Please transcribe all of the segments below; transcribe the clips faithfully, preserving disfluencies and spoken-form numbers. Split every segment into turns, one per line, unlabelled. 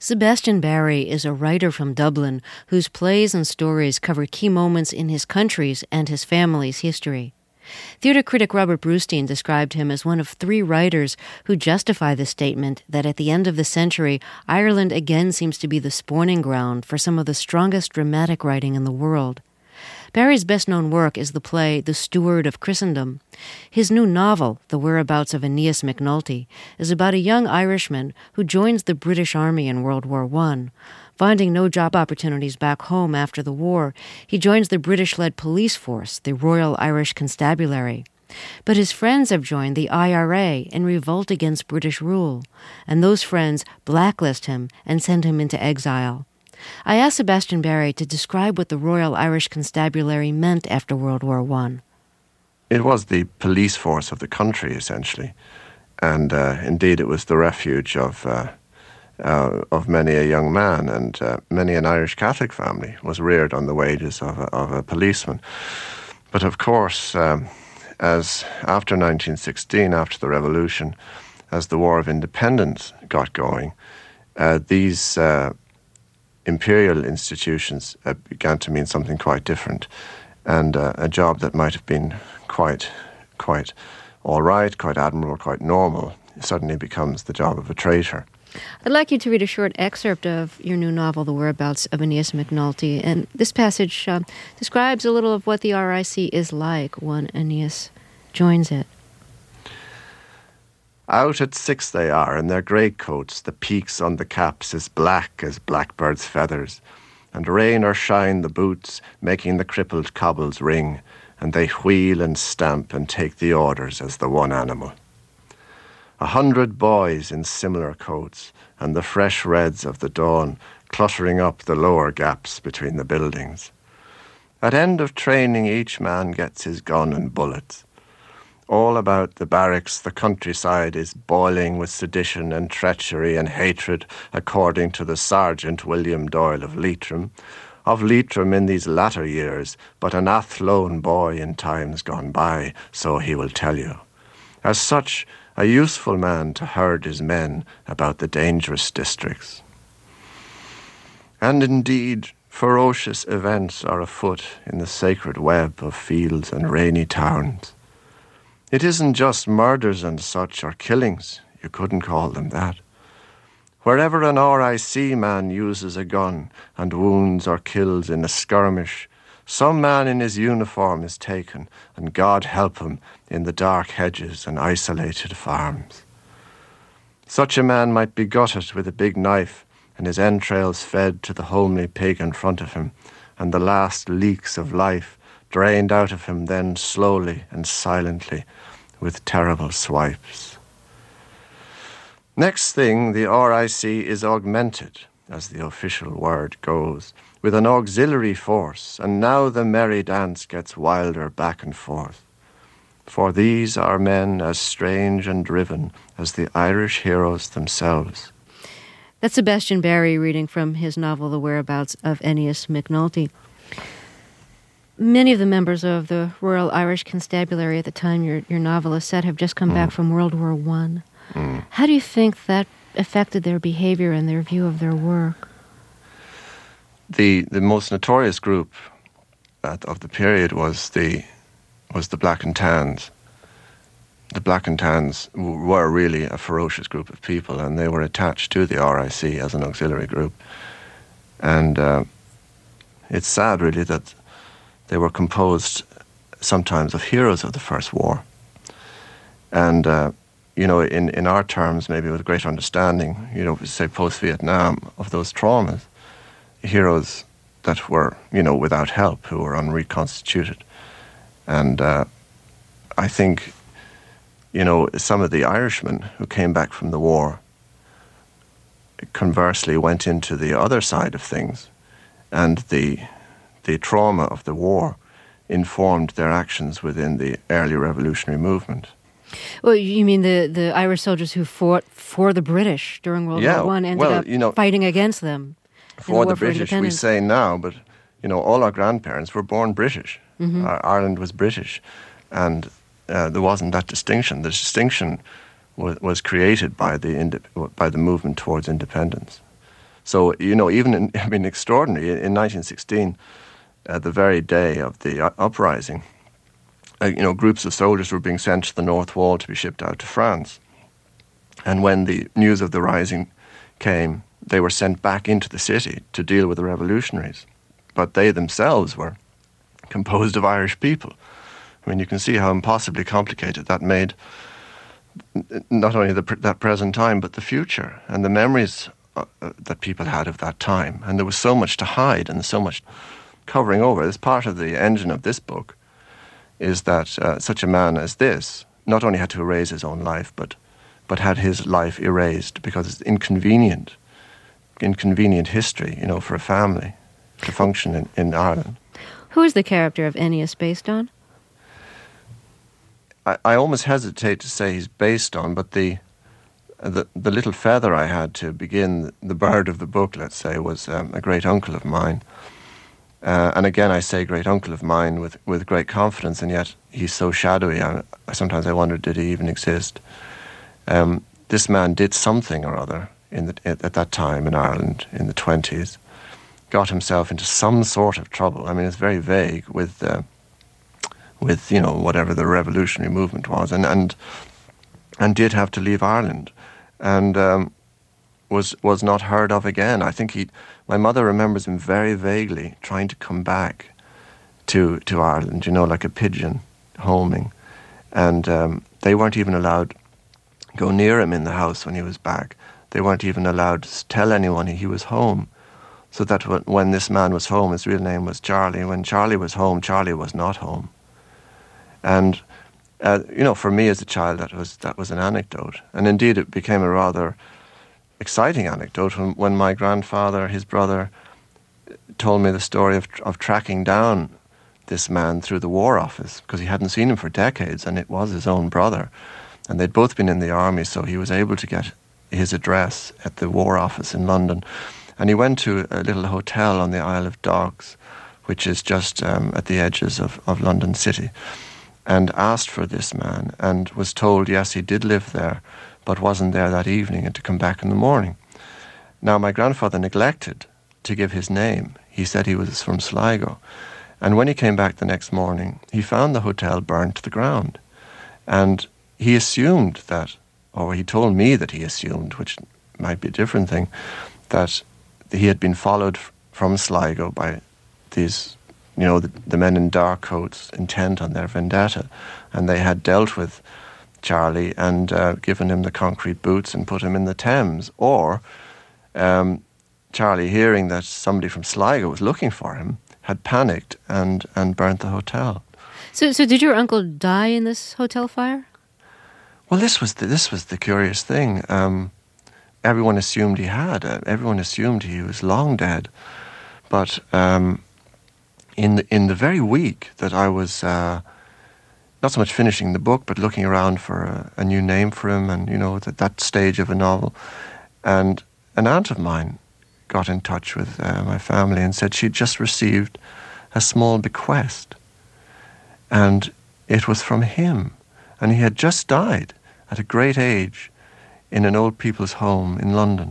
Sebastian Barry is a writer from Dublin whose plays and stories cover key moments in his country's and his family's history. Theatre critic Robert Brustein described him as one of three writers who justify the statement that at the end of the century, Ireland again seems to be the spawning ground for some of the strongest dramatic writing in the world. Barry's best-known work is the play The Steward of Christendom. His new novel, The Whereabouts of Aeneas MacNulty, is about a young Irishman who joins the British Army in World War One. Finding no job opportunities back home after the war, he joins the British-led police force, the Royal Irish Constabulary. But his friends have joined the I R A in revolt against British rule, and those friends blacklist him and send him into exile. I asked Sebastian Barry to describe what the Royal Irish Constabulary meant after World War One.
It was the police force of the country, essentially. And uh, indeed, it was the refuge of uh, uh, of many a young man, and uh, many an Irish Catholic family was reared on the wages of a, of a policeman. But of course, um, as after nineteen sixteen, after the revolution, as the War of Independence got going, uh, these uh, imperial institutions uh, began to mean something quite different, and uh, a job that might have been quite, quite all right, quite admirable, quite normal, suddenly becomes the job of a traitor.
I'd like you to read a short excerpt of your new novel, The Whereabouts of Aeneas MacNulty, and this passage uh, describes a little of what the R I C is like when Aeneas joins it.
Out at six they are in their greatcoats, the peaks on the caps as black as blackbirds' feathers, and rain or shine the boots, making the crippled cobbles ring, and they wheel and stamp and take the orders as the one animal. A hundred boys in similar coats, and the fresh reds of the dawn cluttering up the lower gaps between the buildings. At end of training each man gets his gun and bullets. All about the barracks the countryside is boiling with sedition and treachery and hatred, according to the Sergeant William Doyle of Leitrim, of Leitrim in these latter years, but an Athlone boy in times gone by, so he will tell you. As such, a useful man to herd his men about the dangerous districts. And indeed, ferocious events are afoot in the sacred web of fields and rainy towns. It isn't just murders and such, or killings, you couldn't call them that. Wherever an R I C man uses a gun and wounds or kills in a skirmish, some man in his uniform is taken, and God help him, in the dark hedges and isolated farms. Such a man might be gutted with a big knife, and his entrails fed to the homely pig in front of him, and the last leaks of life drained out of him then slowly and silently, with terrible swipes. Next thing, the R I C is augmented, as the official word goes, with an auxiliary force, and now the merry dance gets wilder back and forth. For these are men as strange and driven as the Irish heroes themselves.
That's Sebastian Barry reading from his novel, The Whereabouts of Aeneas MacNulty. Many of the members of the Royal Irish Constabulary at the time your, your novel is set have just come mm. back from World War One. Mm. How do you think that affected their behavior and their view of their work?
The the most notorious group at, of the period was the was the Black and Tans. The Black and Tans w- were really a ferocious group of people, and they were attached to the R I C as an auxiliary group. And uh, it's sad, really, that they were composed sometimes of heroes of the First War. And, uh, you know, in, in our terms, maybe with great understanding, you know, say post-Vietnam, of those traumas, heroes that were, you know, without help, who were unreconstituted. And uh, I think, you know, some of the Irishmen who came back from the war conversely went into the other side of things, and the the trauma of the war informed their actions within the early revolutionary movement.
Well, you mean the, the Irish soldiers who fought for the British during World
yeah,
War One ended
well,
up
you know,
fighting against them?
For
the,
the British, we say now, but, you know, all our grandparents were born British. Mm-hmm. Uh, Ireland was British, and uh, there wasn't that distinction. The distinction was, was created by the indi- by the movement towards independence. So, you know, even in, I mean, extraordinary, in nineteen sixteen, uh, the very day of the uh, uprising, uh, you know, groups of soldiers were being sent to the North Wall to be shipped out to France. And when the news of the rising came, they were sent back into the city to deal with the revolutionaries. But they themselves were composed of Irish people. I mean, you can see how impossibly complicated that made not only the, that present time, but the future and the memories uh, that people had of that time. And there was so much to hide and so much covering over. This part of the engine of this book is that uh, such a man as this not only had to erase his own life, but but had his life erased because it's inconvenient, inconvenient history, you know, for a family to function in, in Ireland.
Who is the character of Ennius based on?
I, I almost hesitate to say he's based on, but the the the little feather I had to begin the bird of the book, let's say, was um, a great uncle of mine. Uh, and again, I say great uncle of mine with, with great confidence, and yet he's so shadowy. I, sometimes I wonder, did he even exist? Um, this man did something or other in the, at, at that time in Ireland in the twenties, got himself into some sort of trouble. I mean, it's very vague with, uh, with you know, whatever the revolutionary movement was, and and, and did have to leave Ireland, and um, was was not heard of again. I think he, my mother remembers him very vaguely trying to come back to to Ireland, you know, like a pigeon homing, and um, they weren't even allowed go near him in the house when he was back. They weren't even allowed to tell anyone he was home, so that when this man was home, his real name was Charlie. When Charlie was home, Charlie was not home. And uh, you know, for me as a child, that was that was an anecdote, and indeed it became a rather exciting anecdote when, when my grandfather, his brother, told me the story of of tracking down this man through the War Office, because he hadn't seen him for decades, and it was his own brother. And they'd both been in the army, so he was able to get his address at the War Office in London. And he went to a little hotel on the Isle of Dogs, which is just um, at the edges of, of London City, and asked for this man, and was told, yes, he did live there, but wasn't there that evening and to come back in the morning. Now, my grandfather neglected to give his name. He said he was from Sligo. And when he came back the next morning, he found the hotel burned to the ground. And he assumed that, or he told me that he assumed, which might be a different thing, that he had been followed f- from Sligo by these, you know, the, the men in dark coats intent on their vendetta. And they had dealt with Charlie and uh, given him the concrete boots and put him in the Thames. Or um, Charlie, hearing that somebody from Sligo was looking for him, had panicked and, and burnt the hotel.
So, so did your uncle die in this hotel fire?
Well, this was the, this was the curious thing. Um, everyone assumed he had. Uh, everyone assumed he was long dead. But um, in the, in the very week that I was uh, not so much finishing the book, but looking around for a, a new name for him, and you know, at that stage of a novel, and an aunt of mine got in touch with uh, my family and said she'd just received a small bequest, and it was from him. And he had just died at a great age in an old people's home in London.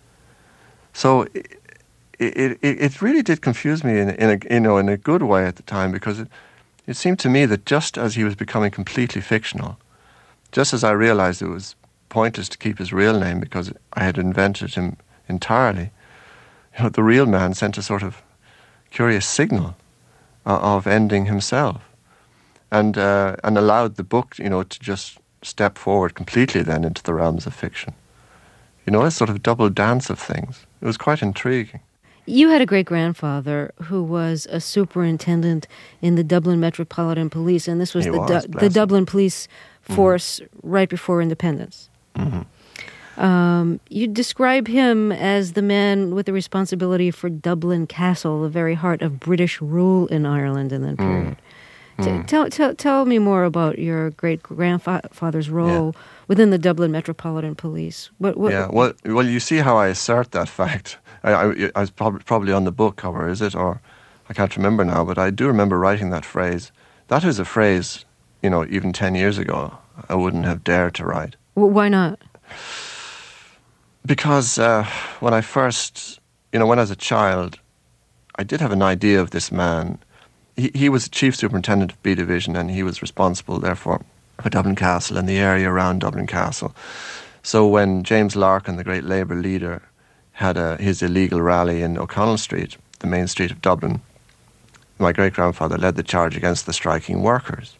So it, it, it really did confuse me in, in, a, you know, in a good way at the time, because it, it seemed to me that just as he was becoming completely fictional, just as I realized it was pointless to keep his real name because I had invented him entirely, you know, the real man sent a sort of curious signal uh, of ending himself. And uh, and allowed the book, you know, to just step forward completely then into the realms of fiction. You know, a sort of double dance of things. It was quite intriguing.
You had a great-grandfather who was a superintendent in the Dublin Metropolitan Police, and this was,
he
the,
was
du- the Dublin Police Force mm-hmm. right before independence. Mm-hmm. Um, you describe him as the man with the responsibility for Dublin Castle, the very heart of British rule in Ireland in that period. Mm. Mm. Tell, tell tell me more about your great-grandfather's role yeah. within the Dublin Metropolitan Police. What, what,
yeah, well, well, you see how I assert that fact. I, I, I was prob- probably on the book cover, is it? Or I can't remember now, but I do remember writing that phrase. That is a phrase, you know, even ten years ago, I wouldn't have dared to write.
Well, why not?
Because uh, when I first, you know, when I was a child, I did have an idea of this man. He, he was chief superintendent of B Division, and he was responsible, therefore, for Dublin Castle and the area around Dublin Castle. So when James Larkin, the great Labour leader, had a, his illegal rally in O'Connell Street, the main street of Dublin, my great-grandfather led the charge against the striking workers.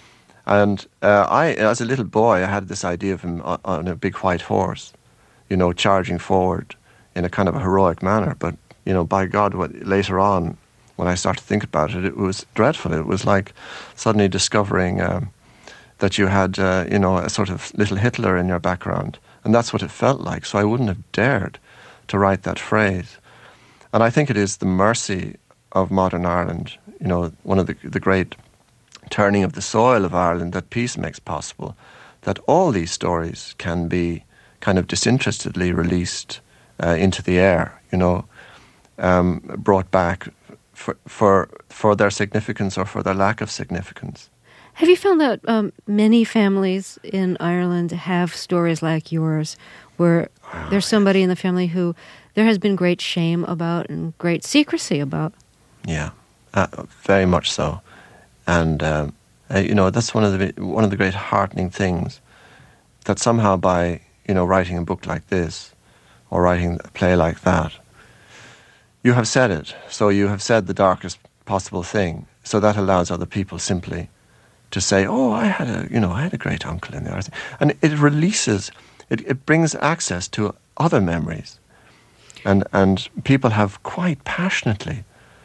And uh, I, as a little boy, I had this idea of him on, on a big white horse, you know, charging forward in a kind of a heroic manner. But, you know, by God, what, later on, when I started to think about it, it was dreadful. It was like suddenly discovering um, that you had, uh, you know, a sort of little Hitler in your background. And that's what it felt like. So I wouldn't have dared to write that phrase. And I think it is the mercy of modern Ireland, you know, one of the, the great turning of the soil of Ireland that peace makes possible, that all these stories can be kind of disinterestedly released uh, into the air, you know, um, brought back for, for, for their significance or for their lack of significance.
Have you found that um, many families in Ireland have stories like yours, where oh, there's somebody yes. in the family who there has been great shame about and great secrecy about?
Yeah, uh, very much so. And, um, uh, you know, that's one of the one of the great heartening things, that somehow by, you know, writing a book like this or writing a play like that, you have said it. So you have said the darkest possible thing. So that allows other people simply to say, oh, I had a, you know, I had a great uncle in there. And it releases, it, it brings access to other memories. And and people have quite passionately,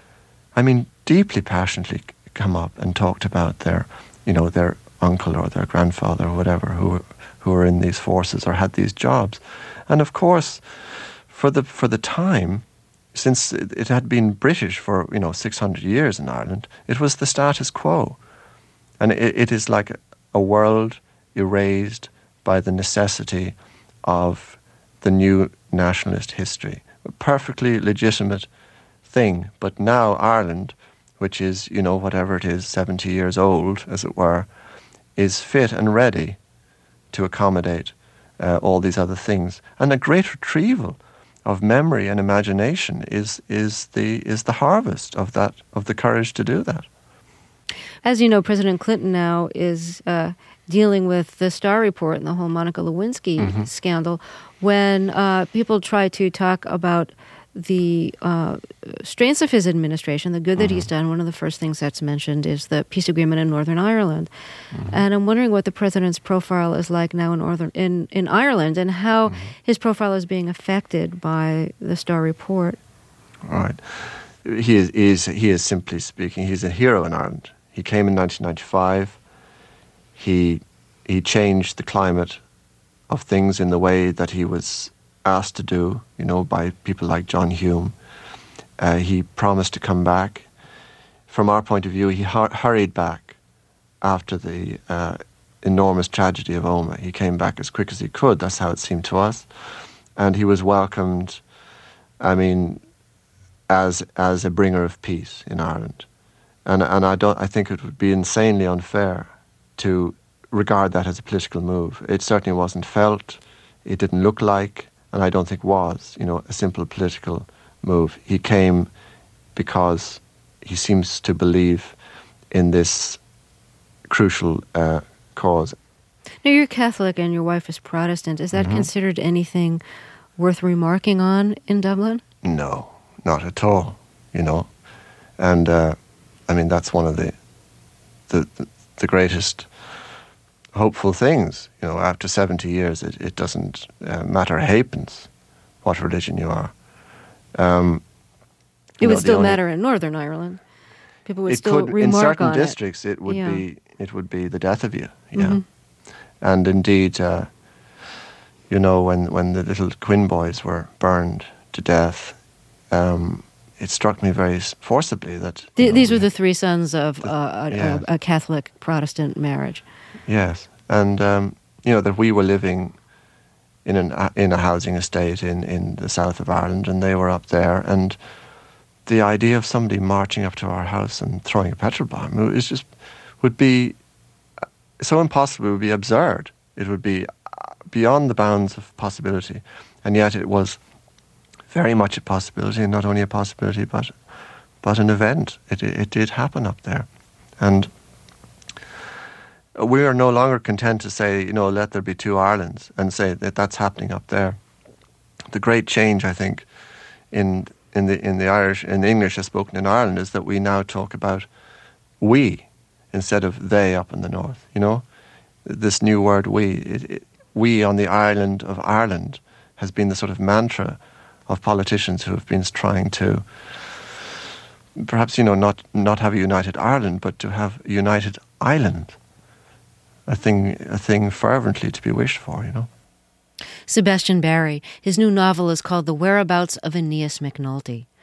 I mean, deeply passionately come up and talked about their, you know, their uncle or their grandfather or whatever who who were in these forces or had these jobs. And of course, for the for the time, since it, it had been British for, you know, six hundred years in Ireland, it was the status quo. And it, it is like a world erased by the necessity of the new nationalist history. A perfectly legitimate thing. But now Ireland, which is, you know, whatever it is, seventy years old, as it were, is fit and ready to accommodate uh, all these other things. And a great retrieval of memory and imagination is is the is the harvest of that, of the courage to do that.
As you know, President Clinton now is uh, dealing with the Starr Report and the whole Monica Lewinsky mm-hmm. scandal. When uh, people try to talk about the uh, strengths of his administration, the good that mm-hmm. he's done, one of the first things that's mentioned is the peace agreement in Northern Ireland. Mm-hmm. And I'm wondering what the president's profile is like now in Northern in, in Ireland, and how mm-hmm. his profile is being affected by the Starr Report.
All right. He is, he is, he is simply speaking, he's a hero in Ireland. He came in nineteen ninety-five. He he changed the climate of things in the way that he was asked to do, you know, by people like John Hume. Uh, he promised to come back. From our point of view, he hur- hurried back after the uh, enormous tragedy of Omagh. He came back as quick as he could. That's how it seemed to us. And he was welcomed, I mean, as as a bringer of peace in Ireland. And and I don't I think it would be insanely unfair to regard that as a political move. It certainly wasn't felt. It didn't look like, and I don't think was, you know, a simple political move. He came because he seems to believe in this crucial uh, cause.
Now, you're Catholic and your wife is Protestant. Is that mm-hmm. considered anything worth remarking on in Dublin?
No, not at all, you know. And uh, I mean, that's one of the, the the greatest hopeful things. You know, after seventy years, it, it doesn't uh, matter halfpence what religion you are. Um,
it you would know, still only, matter in Northern Ireland. People would
it
still
could,
remark
in certain
on
districts, it, it would
yeah.
be it would be the death of you. Yeah,
mm-hmm.
and indeed, uh, you know, when when the little Quinn boys were burned to death. Um, It struck me very forcibly that...
The,
know,
these were the three sons of
the,
uh, a,
yeah.
a, a Catholic-Protestant marriage.
Yes, and, um, you know, that we were living in an in a housing estate in, in the south of Ireland, and they were up there, and the idea of somebody marching up to our house and throwing a petrol bomb is just, would be so impossible, it would be absurd. It would be beyond the bounds of possibility. And yet it was very much a possibility, and not only a possibility, but but an event. It, it, it did happen up there. And we are no longer content to say, you know, let there be two Irelands, and say that that's happening up there. The great change, I think, in in the in the Irish in the English as spoken in Ireland is that we now talk about we instead of they up in the north. You know, this new word we, it, it, we on the island of Ireland, has been the sort of mantra of politicians who have been trying to, perhaps, you know, not not have a united Ireland, but to have a united island. A thing, a thing fervently to be wished for, you know.
Sebastian Barry. His new novel is called The Whereabouts of Aeneas MacNulty.